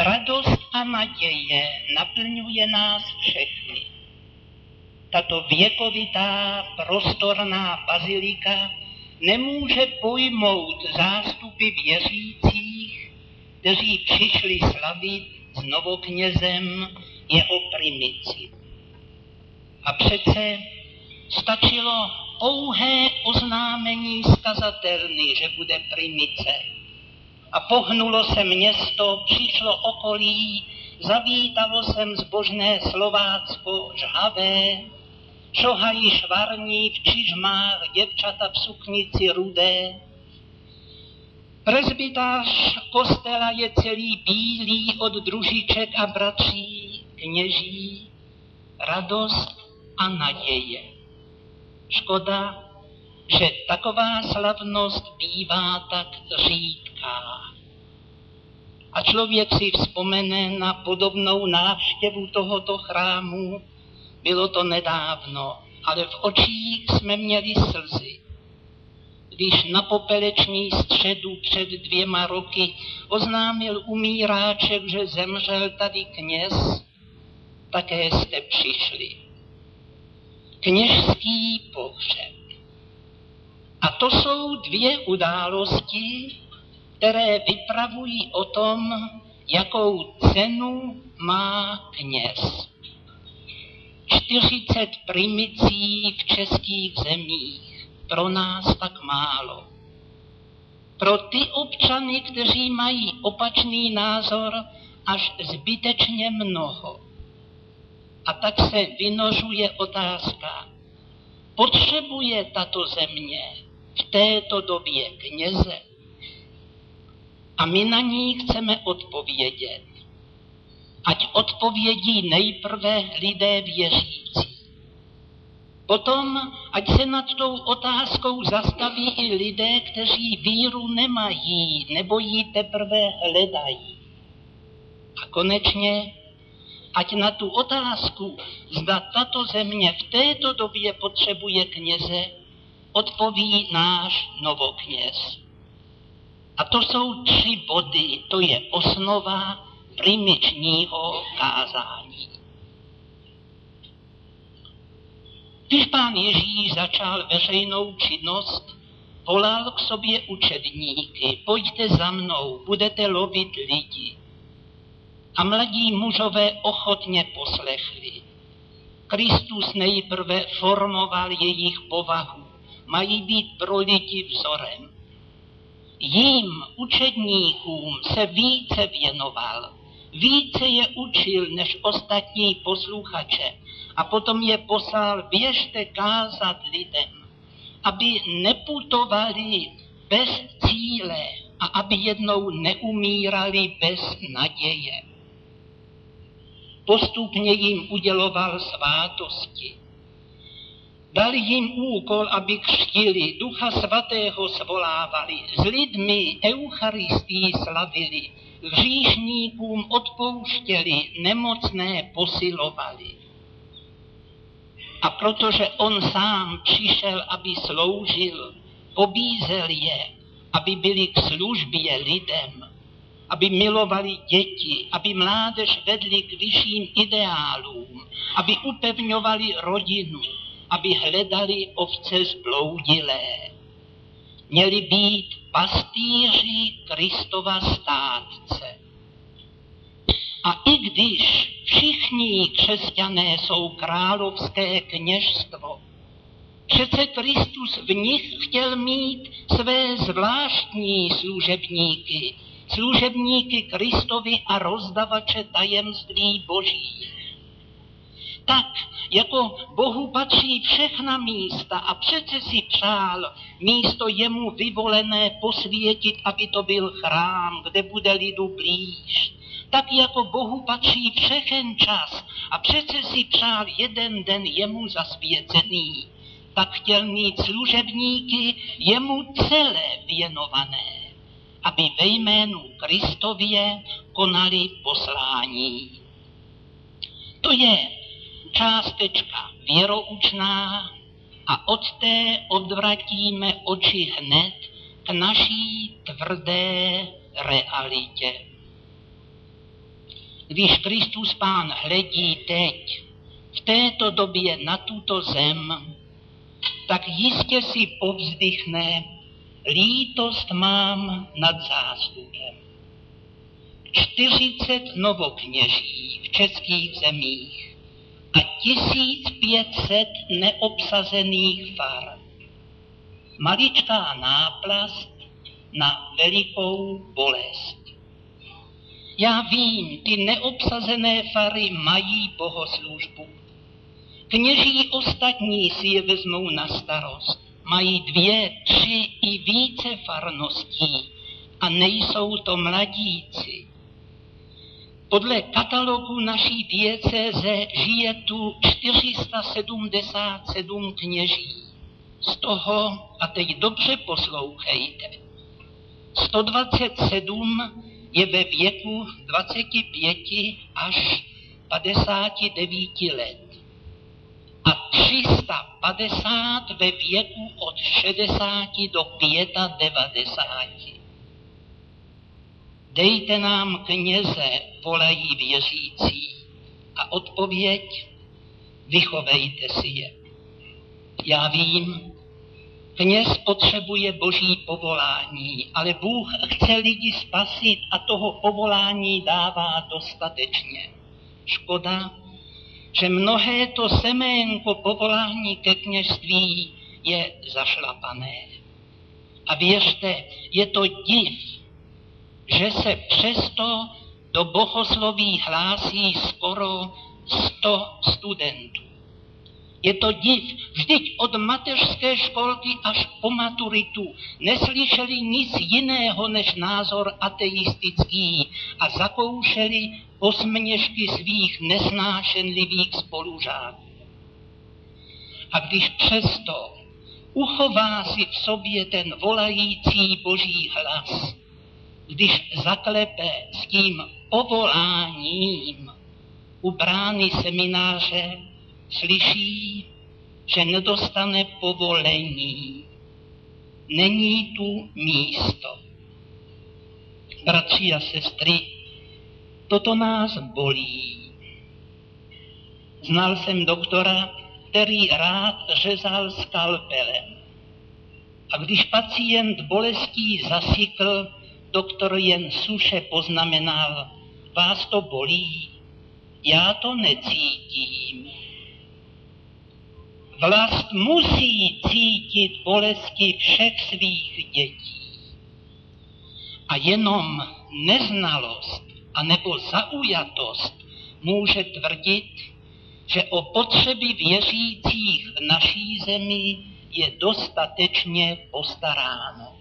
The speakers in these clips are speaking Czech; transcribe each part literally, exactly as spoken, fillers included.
Radost a naděje naplňuje nás všechny. Tato věkovitá, prostorná bazilika nemůže pojmout zástupy věřících, kteří přišli slavit s novoknězem jeho primici. A přece stačilo pouhé oznámení skazatelny, že bude primice. A pohnulo se město, přišlo okolí, zavítalo sem zbožné Slovácko žhavé, šohají švarní v čižmách, děvčata v suknici rudé. Presbytář kostela je celý bílý od družiček a bratří, kněží, radost a naděje. Škoda, že taková slavnost bývá tak řídká. A člověk si vzpomene na podobnou návštěvu tohoto chrámu. Bylo to nedávno, ale v očích jsme měli slzy. Když na popeleční středu před dvěma roky oznámil umíráček, že zemřel tady kněz, také jste přišli. Kněžský pohřeb. A to jsou dvě události, které vypravují o tom, jakou cenu má kněz. čtyřicet primicí v českých zemích, pro nás tak málo. Pro ty občany, kteří mají opačný názor, až zbytečně mnoho. A tak se vynořuje otázka, potřebuje tato země v této době kněze? A my na ní chceme odpovědět. Ať odpovědí nejprve lidé věřící. Potom, ať se nad tou otázkou zastaví i lidé, kteří víru nemají, nebo ji teprve hledají. A konečně, ať na tu otázku, zda tato země v této době potřebuje kněze, odpoví náš novokněz. A to jsou tři body, to je osnova primičního kázání. Když pán Ježíš začal veřejnou činnost, volal k sobě učedníky, pojďte za mnou, budete lovit lidi. A mladí mužové ochotně poslechli. Kristus nejprve formoval jejich povahu, mají být pro lidi vzorem. Jím, učedníkům, se více věnoval, více je učil než ostatní posluchače a potom je poslal běžte kázat lidem, aby neputovali bez cíle a aby jednou neumírali bez naděje. Postupně jim uděloval svátosti. Dal jim úkol, aby křtili, Ducha Svatého svolávali, s lidmi Eucharistii slavili, hříšníkům odpouštěli, nemocné posilovali. A protože on sám přišel, aby sloužil, pobízel je, aby byli k službě lidem, aby milovali děti, aby mládež vedli k vyšším ideálům, aby upevňovali rodinu, aby hledali ovce zbloudilé. Měli být pastýři Kristova státce. A i když všichni křesťané jsou královské kněžstvo, přece Kristus v nich chtěl mít své zvláštní služebníky, služebníky Kristovi a rozdavače tajemství boží. Tak, jako Bohu patří všechna místa a přece si přál místo jemu vyvolené posvětit, aby to byl chrám, kde bude lidu blíž. Tak jako Bohu patří všechen čas a přece si přál jeden den jemu zasvěcený, tak chtěl mít služebníky jemu celé věnované, aby ve jménu Kristově konali poslání. To je částečka věroučná a od té odvratíme oči hned k naší tvrdé realitě. Když Kristus Pán hledí teď, v této době na tuto zem, tak jistě si povzdychne, lítost mám nad zástupem. čtyřicet novokněží v českých zemích a tisíc pět set neobsazených far. Maličká náplast na velikou bolest. Já vím, ty neobsazené fary mají bohoslužbu. Kněží ostatní si je vezmou na starost. Mají dvě, tři i více farností a nejsou to mladíci. Podle katalogu naší diecéze žije tu čtyři sta sedmdesát sedm kněží. Z toho, a teď dobře poslouchejte, sto dvacet sedm je ve věku dvacet pět až padesát devět let a tři sta padesát ve věku od šedesáti do devadesáti pěti. Dejte nám kněze, volají věřící, a odpověď, vychovejte si je. Já vím, kněz potřebuje boží povolání, ale Bůh chce lidi spasit a toho povolání dává dostatečně. Škoda, že mnohé to seménko povolání ke kněžství je zašlapané. A věřte, je to div, že se přesto do bohosloví hlásí skoro sto studentů. Je to div, vždyť od mateřské školky až po maturitu neslyšeli nic jiného než názor ateistický a zakoušeli posměšky svých nesnášenlivých spolužáků. A když přesto uchová si v sobě ten volající boží hlas, když zaklepe s tím povoláním u brány semináře, slyší, že nedostane povolení. Není tu místo. Bratři a sestry, toto nás bolí. Znal jsem doktora, který rád řezal skalpelem. A když pacient bolestí zasykl, doktor jen suše poznamenal, vás to bolí, já to necítím. Vlast musí cítit bolesti všech svých dětí. A jenom neznalost anebo zaujatost může tvrdit, že o potřeby věřících v naší zemi je dostatečně postaráno.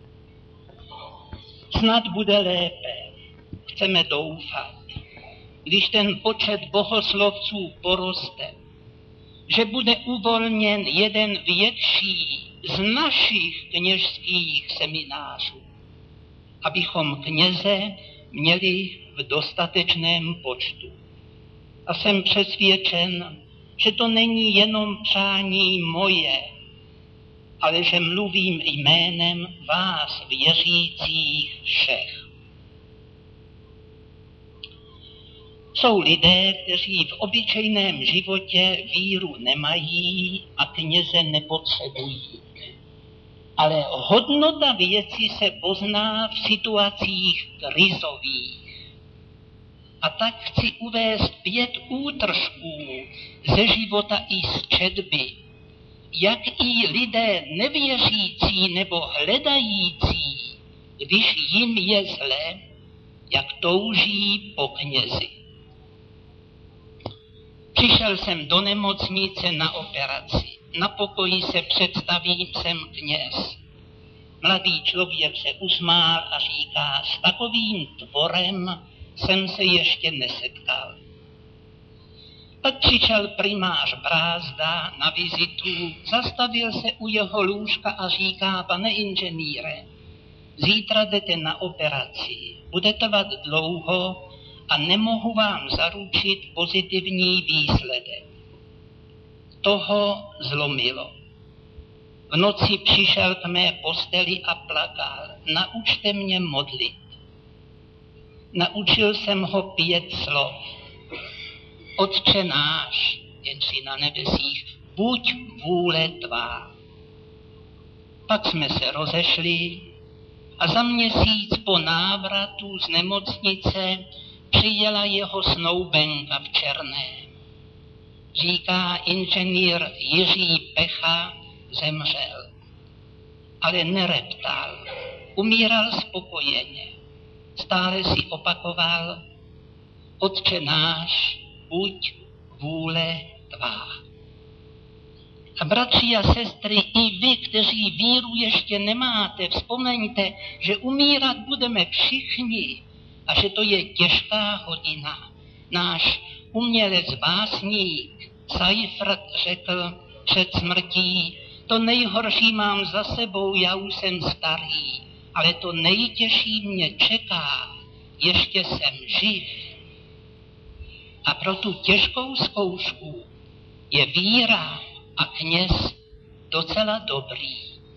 Snad bude lépe, chceme doufat, když ten počet bohoslovců poroste, že bude uvolněn jeden větší z našich kněžských seminářů, abychom kněze měli v dostatečném počtu. A jsem přesvědčen, že to není jenom přání moje, ale že mluvím jménem vás, věřících všech. Jsou lidé, kteří v obyčejném životě víru nemají a kněze nepotřebují. Ale hodnota věci se pozná v situacích krizových. A tak chci uvést pět útržků ze života i z četby, jak i lidé nevěřící nebo hledající, když jim je zle, jak touží po knězi. Přišel jsem do nemocnice na operaci. Na pokoji se představím, jsem kněz. Mladý člověk se usmál a říká, s takovým tvorem jsem se ještě nesetkal. Pak přišel primář Brázda na vizitu, zastavil se u jeho lůžka a říká, pane inženýre, zítra jdete na operaci, bude trvat dlouho a nemohu vám zaručit pozitivní výsledek. Toho zlomilo. V noci přišel k mé posteli a plakal, naučte mě modlit. Naučil jsem ho pět slov. Otče náš, jen si na nebesích, buď vůle tvá. Pak jsme se rozešli a za měsíc po návratu z nemocnice přijela jeho snoubenka v černém. Říká, inženýr Jiří Pecha zemřel. Ale nereptal, umíral spokojeně. Stále si opakoval, Otče náš, buď vůle tvá. A bratři a sestry, i vy, kteří víru ještě nemáte, vzpomeňte, že umírat budeme všichni a že to je těžká hodina. Náš umělec, básník Seifert řekl před smrtí, to nejhorší mám za sebou, já už jsem starý, ale to nejtěžší mě čeká, ještě jsem živ. A pro tu těžkou zkoušku je víra a kněz docela dobrý.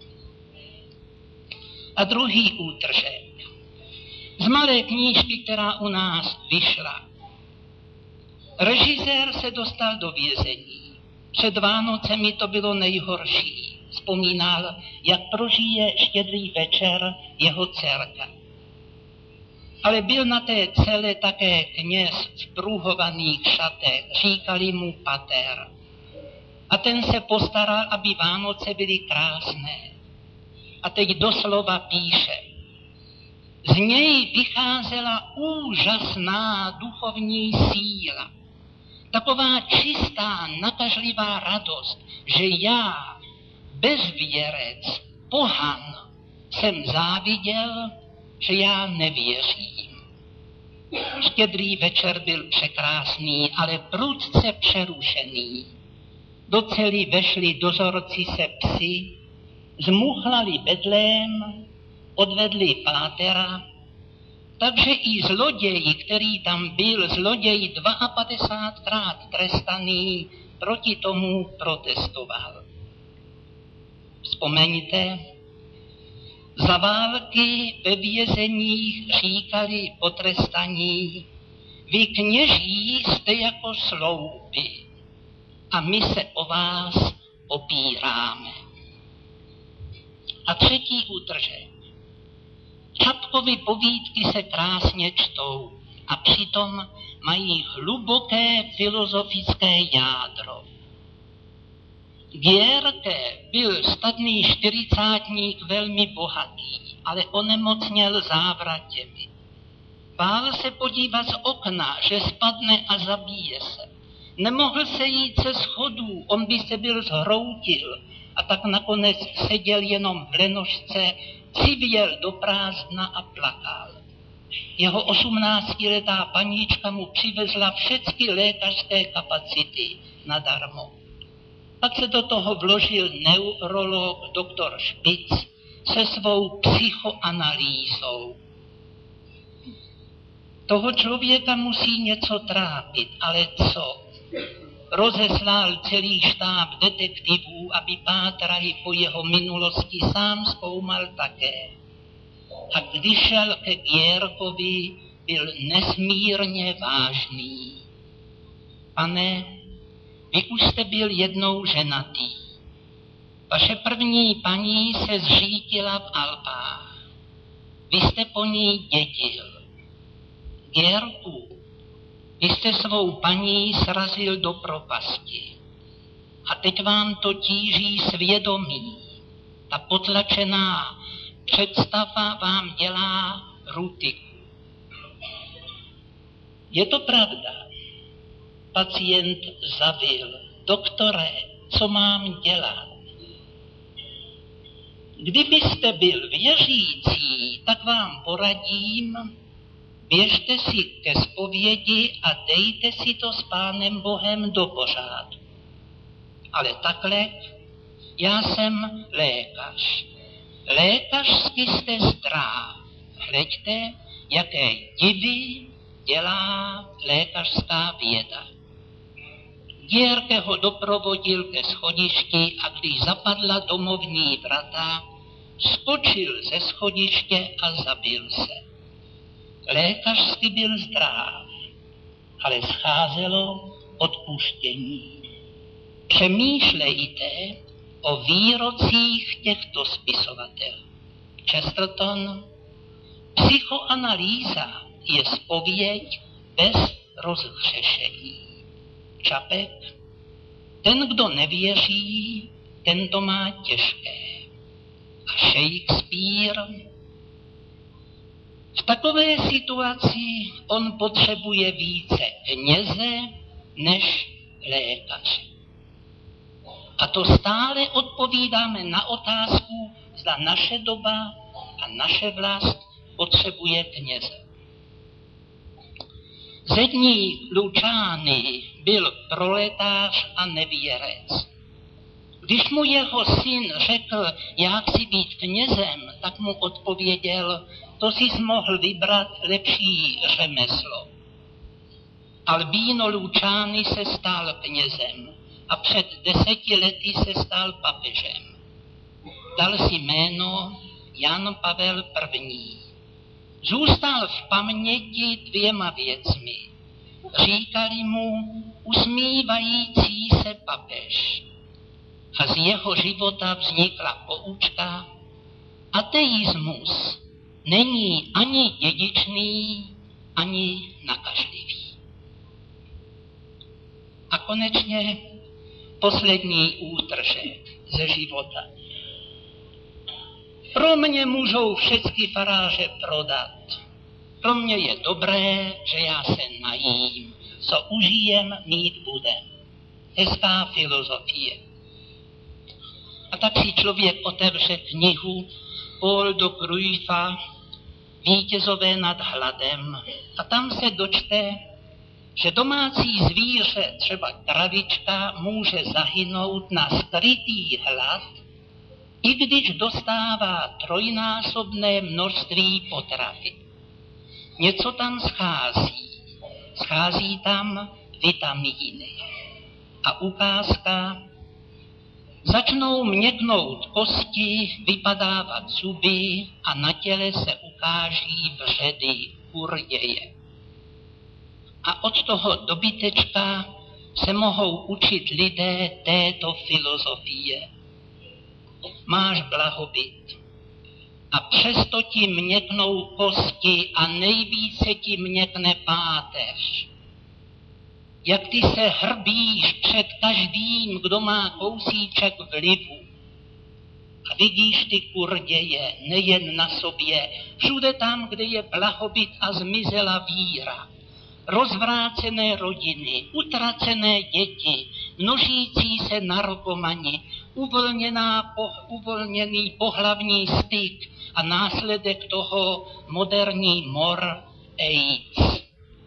A druhý útržek. Z malé knížky, která u nás vyšla. Režisér se dostal do vězení. Před Vánocemi to bylo nejhorší. Vzpomínal, jak prožije štědrý večer jeho dcerka. Ale byl na té celé také kněz v pruhovaných šatech, říkali mu pater. A ten se postaral, aby Vánoce byly krásné. A teď doslova píše. Z něj vycházela úžasná duchovní síla. Taková čistá, nakažlivá radost, že já, bezvěrec, pohan, jsem záviděl, že já nevěřím. Štědrý večer byl překrásný, ale prudce přerušený. Do cely vešli dozorci se psy, zmuchlali bedlém, odvedli pátera, takže i zloděj, který tam byl, zloděj padesátdvakrát trestaný, proti tomu protestoval. Vzpomeňte, za války ve vězeních říkali potrestaní, vy kněží jste jako slouby a my se o vás opíráme. A třetí útržek. Čapkovy povídky se krásně čtou a přitom mají hluboké filozofické jádro. Gierke byl statný čtyřicátník velmi bohatý, ale onemocněl závratěmi. Bál se podívat z okna, že spadne a zabije se. Nemohl se jít ze schodů, on by se byl zhroutil a tak nakonec seděl jenom v lenošce, civěl do prázdna a plakal. Jeho osmnáctiletá paníčka mu přivezla všechny lékařské kapacity nadarmo. Pak se do toho vložil neurolog doktor Špic se svou psychoanalýzou. Toho člověka musí něco trápit, ale co? Rozeslal celý štáb detektivů, aby pátrali po jeho minulosti, sám zkoumal také. A když šel ke Gierkovi, byl nesmírně vážný. Pane, vy už jste byl jednou ženatý. Vaše první paní se zřítila v Alpách. Vy jste po ní dědil. Gierku, vy jste svou paní srazil do propasti. A teď vám to tíží svědomí. Ta potlačená představa vám dělá rutiku. Je to pravda. Pacient zavil. Doktore, co mám dělat? Kdybyste byl věřící, tak vám poradím, běžte si ke zpovědi a dejte si to s Pánem Bohem do pořádku. Ale takhle, já jsem lékař. Lékařsky jste zdrav. Hleďte, jaké divy dělá lékařská věda. Gierke ho doprovodil ke schodišti a když zapadla domovní vrata, skočil ze schodiště a zabil se. Lékařsky byl zdrav, ale scházelo odpuštění. Přemýšlejte o výrocích těchto spisovatelů. Chesterton: psychoanalýza je zpověď bez rozhřešení. Čapek: ten, kdo nevěří, ten to má těžké. A Shakespeare: v takové situaci on potřebuje více kněze než lékaře. A to stále odpovídáme na otázku, zda naše doba a naše vlast potřebuje kněze. Zedník Lučány byl proletář a nevěrec. Když mu jeho syn řekl, já chci být knězem, tak mu odpověděl, to jsi mohl vybrat lepší řemeslo. Albino Lučány se stal knězem a před deseti lety se stal papežem. Dal si jméno Jan Pavel I. Zůstal v paměti dvěma věcmi. Říkali mu usmívající se papež. A z jeho života vznikla poučka: ateismus není ani dědičný, ani nakažlivý. A konečně poslední útržek ze života. Pro mě můžou všechny faráře prodat. Pro mě je dobré, že já se najím. Co užijem, mít budem. Hezká filozofie. A tak si člověk otevře knihu Paul de Cruyffa Vítězové nad hladem a tam se dočte, že domácí zvíře, třeba kravička, může zahynout na skrytý hlad, i když dostává trojnásobné množství potravy. Něco tam schází. Schází tam vitamíny. A ukázka: začnou měknout kosti, vypadávat zuby a na těle se ukáží vředy, kurděje. A od toho dobytečka se mohou učit lidé této filozofie. Máš blahobyt a přesto ti měknou kosti a nejvíce ti měkne páteř. Jak ty se hrbíš před každým, kdo má kousíček vlivu. A vidíš ty kurděje nejen na sobě, všude tam, kde je blahobyt a zmizela víra. Rozvrácené rodiny, utracené děti, množící se narkomani, uvolněná, po, uvolněný pohlavní styk a následek toho moderní mor AIDS.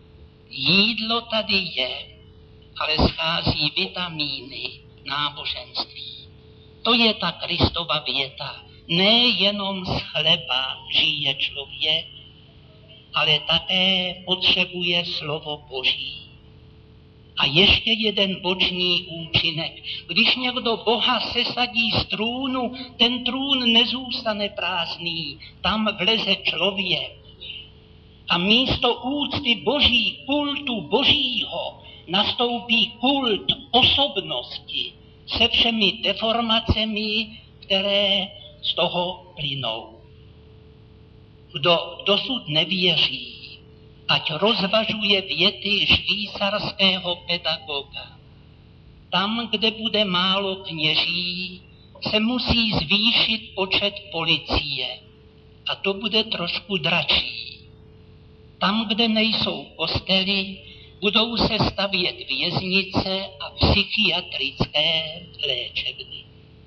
Jídlo tady je, ale schází vitamíny, náboženství. To je ta Kristova věta. Nejenom z chleba žije člověk, ale také potřebuje slovo Boží. A ještě jeden bočný účinek. Když někdo Boha sesadí z trůnu, ten trůn nezůstane prázdný, tam vleze člověk. A místo úcty Boží, kultu Božího, nastoupí kult osobnosti se všemi deformacemi, které z toho plynou. Kdo dosud nevěří, ať rozvažuje věty švýcarského pedagoga. Tam, kde bude málo kněží, se musí zvýšit počet policie. A to bude trošku dračí. Tam, kde nejsou kostely, budou se stavět věznice a psychiatrické léčebny.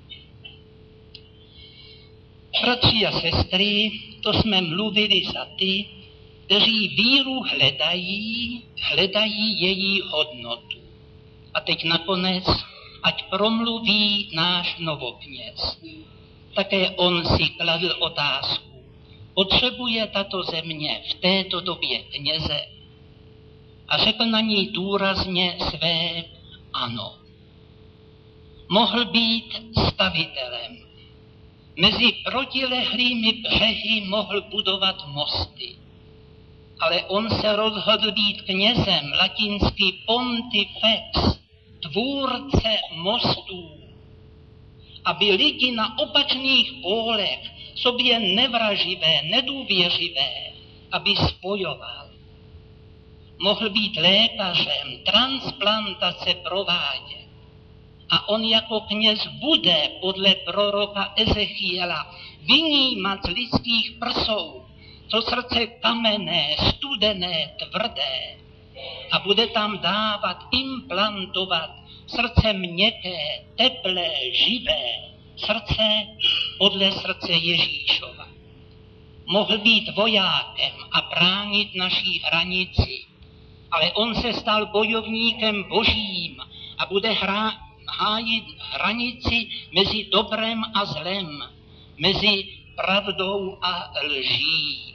Bratři a sestry, to jsme mluvili za ty, kteří víru hledají, hledají její hodnotu. A teď nakonec, ať promluví náš novokněz. Také on si kladl otázku. Potřebuje tato země v této době kněze? A řekl na ní důrazně své ano. Mohl být stavitelem. Mezi protilehlými břehy mohl budovat mosty. ale on se rozhodl být knězem, latinsky pontifex, tvůrce mostů, aby lidi na opačných pólech, sobě nevraživé, nedůvěřivé, aby spojoval. Mohl být lékařem, transplantace provádět. A on jako kněz bude podle proroka Ezechiela vynímat z lidských prsou to srdce kamenné, studené, tvrdé a bude tam dávat, implantovat srdce měkké, teplé, živé, srdce podle srdce Ježíšova. Mohl být vojákem a bránit naší hranici, ale on se stal bojovníkem božím a bude hra, hájit hranici mezi dobrem a zlem, mezi pravdou a lží.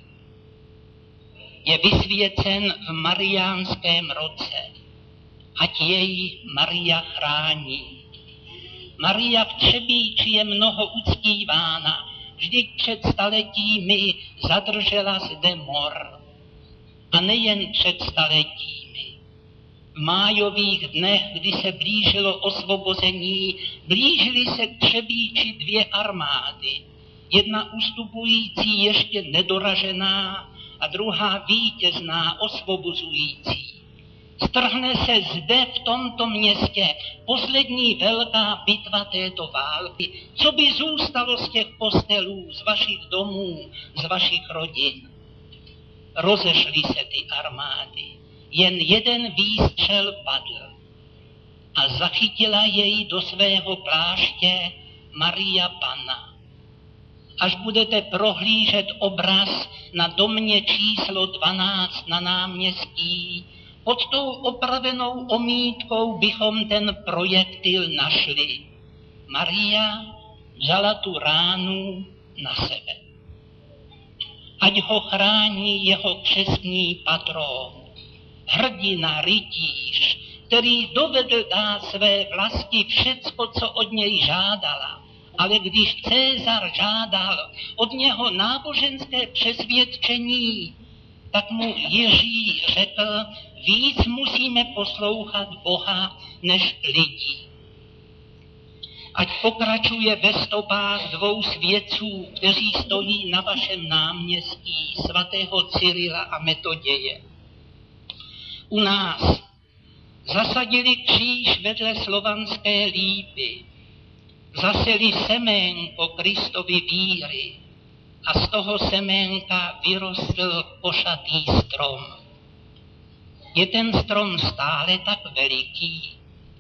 Je vysvěcen v mariánském roce, ať jej Maria chrání. Maria v Třebíči je mnoho uctívána, vždyť před staletími zadržela zde mor. A nejen před staletími. V májových dnech, kdy se blížilo osvobození, blížily se k Třebíči dvě armády. Jedna ustupující ještě nedoražená a druhá vítězná, osvobozující. Strhne se zde v tomto městě poslední velká bitva této války. Co by zůstalo z těch postelů, z vašich domů, z vašich rodin? Rozešly se ty armády. Jen jeden výstřel padl a zachytila jej do svého pláště Maria Panna. Až budete prohlížet obraz na domě číslo dvanáct na náměstí, pod tou opravenou omítkou bychom ten projektil našli. Maria vzala tu ránu na sebe. Ať ho chrání jeho křestní patron, hrdina, rytíř, který dovedl dát své vlasti všecko, co od něj žádala. Ale když César žádal od něho náboženské přesvědčení, tak mu Jiří řekl, víc musíme poslouchat Boha než lidí. Ať pokračuje ve stopách dvou svědců, kteří stojí na vašem náměstí, svatého Cyrila a Metoděje. U nás zasadili kříž vedle slovanské lípy, zaseli seménko Kristovy víry a z toho seménka vyrostl košatý strom. Je ten strom stále tak veliký?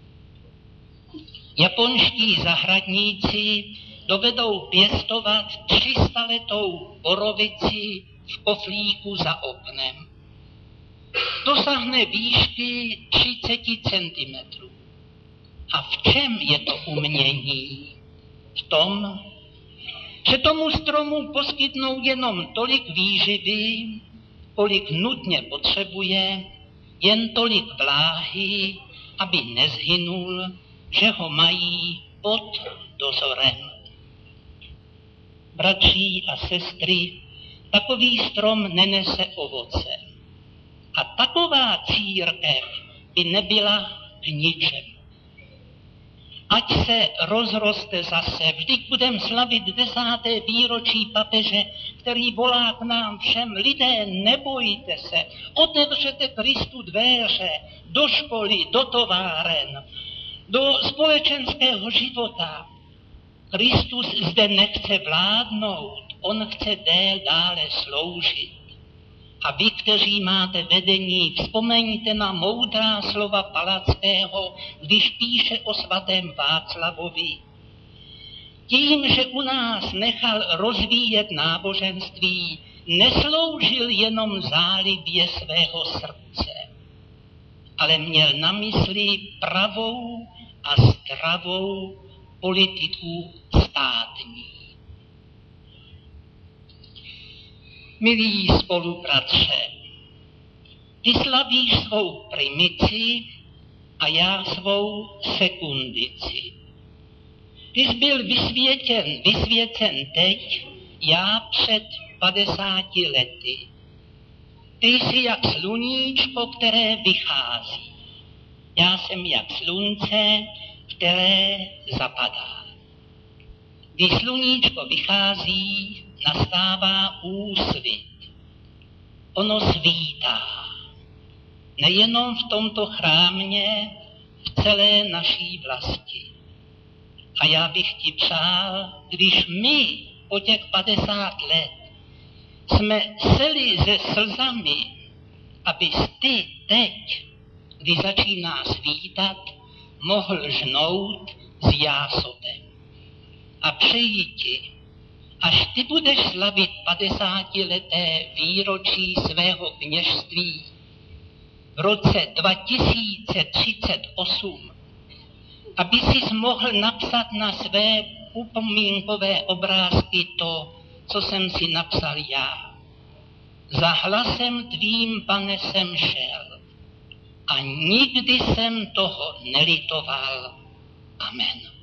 Japonští zahradníci dovedou pěstovat třistaletou borovici v koflíku za oknem. Dosáhne výšky třicet centimetrů. A v čem je to umění? V tom, že tomu stromu poskytnou jenom tolik výživy, kolik nutně potřebuje, jen tolik vláhy, aby nezhynul, že ho mají pod dozorem. Bratří a sestry, takový strom nenese ovoce. A taková církev by nebyla k ničemu. Ať se rozroste zase, vždyť budeme slavit desáté výročí papeže, který volá k nám všem, lidé, nebojte se, otevřete Kristu dveře do školy, do továren, do společenského života. Kristus zde nechce vládnout, on chce déle dále sloužit. A vy, kteří máte vedení, vzpomeňte na moudrá slova Palackého, když píše o svatém Václavovi. Tím, že u nás nechal rozvíjet náboženství, nesloužil jenom zálibě svého srdce, ale měl na mysli pravou a zdravou politiku státní. Milí spolubratře, ty slavíš svou primici a já svou sekundici. Ty jsi byl vysvěcen, vysvěcen teď, já před padesáti lety. Ty jsi jak sluníčko, které vychází. Já jsem jak slunce, které zapadá. Když sluníčko vychází, nastává úsvit. Ono svítá. Nejenom v tomto chrámě, v celé naší vlasti. A já bych ti přál, když my po těch padesát let jsme seli se slzami, abys ty teď, když začíná svítat, mohl žnout s jásotem. A přeji ti, až ty budeš slavit padesátileté výročí svého kněžství v roce dva tisíce třicet osm, aby jsi mohl napsat na své upomínkové obrázky to, co jsem si napsal já. Za hlasem tvým, Pane, jsem šel a nikdy jsem toho nelitoval. Amen.